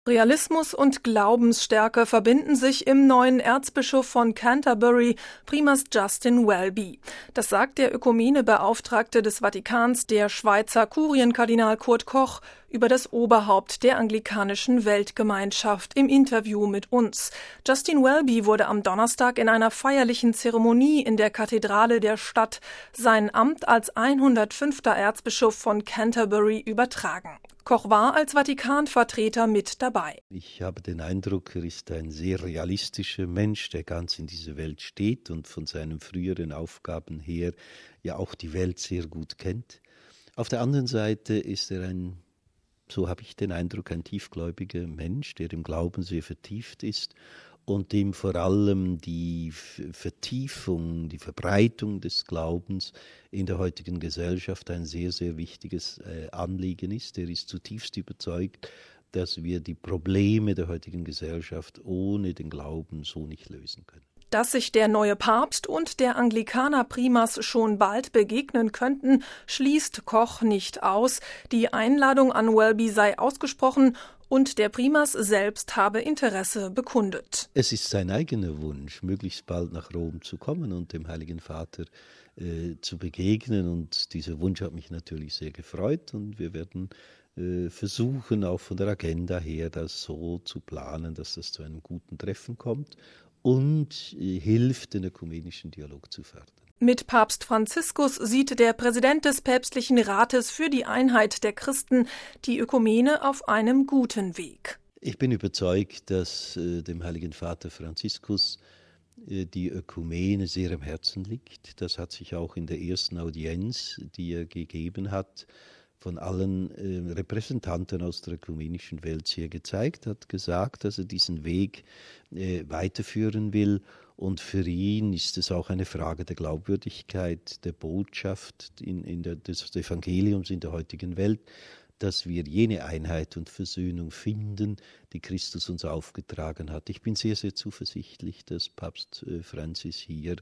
Realismus und Glaubensstärke verbinden sich im neuen Erzbischof von Canterbury, Primas Justin Welby. Das sagt der Ökumenebeauftragte des Vatikans, der Schweizer Kurienkardinal Kurt Koch, über das Oberhaupt der anglikanischen Weltgemeinschaft im Interview mit uns. Justin Welby wurde am Donnerstag in einer feierlichen Zeremonie in der Kathedrale der Stadt sein Amt als 105. Erzbischof von Canterbury übertragen. Koch war als Vatikanvertreter mit dabei. Ich habe den Eindruck, er ist ein sehr realistischer Mensch, der ganz in dieser Welt steht und von seinen früheren Aufgaben her ja auch die Welt sehr gut kennt. Auf der anderen Seite ist er so habe ich den Eindruck, ein tiefgläubiger Mensch, der im Glauben sehr vertieft ist und dem vor allem die Vertiefung, die Verbreitung des Glaubens in der heutigen Gesellschaft ein sehr, sehr wichtiges Anliegen ist. Er ist zutiefst überzeugt, dass wir die Probleme der heutigen Gesellschaft ohne den Glauben so nicht lösen können. Dass sich der neue Papst und der Anglikaner Primas schon bald begegnen könnten, schließt Koch nicht aus. Die Einladung an Welby sei ausgesprochen und der Primas selbst habe Interesse bekundet. Es ist sein eigener Wunsch, möglichst bald nach Rom zu kommen und dem Heiligen Vater zu begegnen. Und dieser Wunsch hat mich natürlich sehr gefreut und wir werden versuchen, auch von der Agenda her, das so zu planen, dass das zu einem guten Treffen kommt und hilft, den ökumenischen Dialog zu fördern. Mit Papst Franziskus sieht der Präsident des Päpstlichen Rates für die Einheit der Christen die Ökumene auf einem guten Weg. Ich bin überzeugt, dass dem Heiligen Vater Franziskus die Ökumene sehr am Herzen liegt. Das hat sich auch in der ersten Audienz, die er gegeben hat, von allen Repräsentanten aus der ökumenischen Welt sehr gezeigt, hat gesagt, dass er diesen Weg weiterführen will. Und für ihn ist es auch eine Frage der Glaubwürdigkeit, der Botschaft des Evangeliums in der heutigen Welt, dass wir jene Einheit und Versöhnung finden, die Christus uns aufgetragen hat. Ich bin sehr, sehr zuversichtlich, dass Papst Franzis hier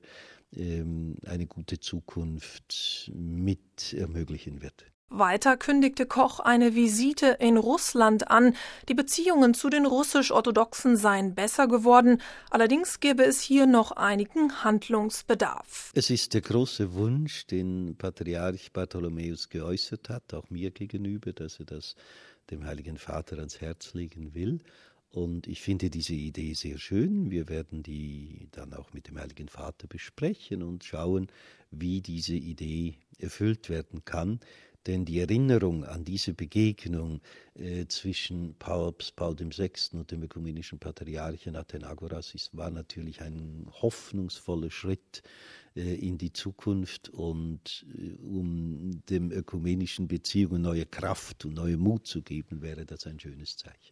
eine gute Zukunft mit ermöglichen wird. Weiter kündigte Koch eine Visite in Russland an. Die Beziehungen zu den russisch-Orthodoxen seien besser geworden. Allerdings gäbe es hier noch einigen Handlungsbedarf. Es ist der große Wunsch, den Patriarch Bartholomäus geäußert hat, auch mir gegenüber, dass er das dem Heiligen Vater ans Herz legen will. Und ich finde diese Idee sehr schön. Wir werden die dann auch mit dem Heiligen Vater besprechen und schauen, wie diese Idee erfüllt werden kann. Denn die Erinnerung an diese Begegnung zwischen Papst Paul VI. Und dem ökumenischen Patriarchen Athenagoras war natürlich ein hoffnungsvoller Schritt in die Zukunft und um dem ökumenischen Beziehungen neue Kraft und neue Mut zu geben, wäre das ein schönes Zeichen.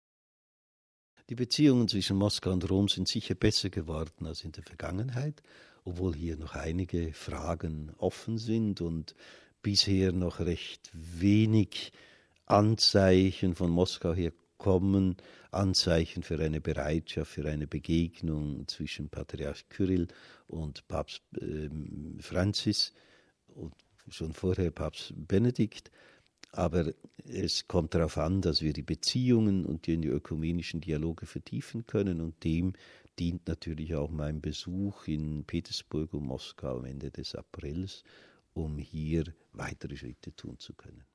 Die Beziehungen zwischen Moskau und Rom sind sicher besser geworden als in der Vergangenheit, obwohl hier noch einige Fragen offen sind und bisher noch recht wenig Anzeichen von Moskau her kommen, Anzeichen für eine Bereitschaft, für eine Begegnung zwischen Patriarch Kyrill und Papst Franzis und schon vorher Papst Benedikt. Aber es kommt darauf an, dass wir die Beziehungen und die ökumenischen Dialoge vertiefen können und dem dient natürlich auch mein Besuch in Petersburg und Moskau am Ende des Aprils, um hier weitere Schritte tun zu können.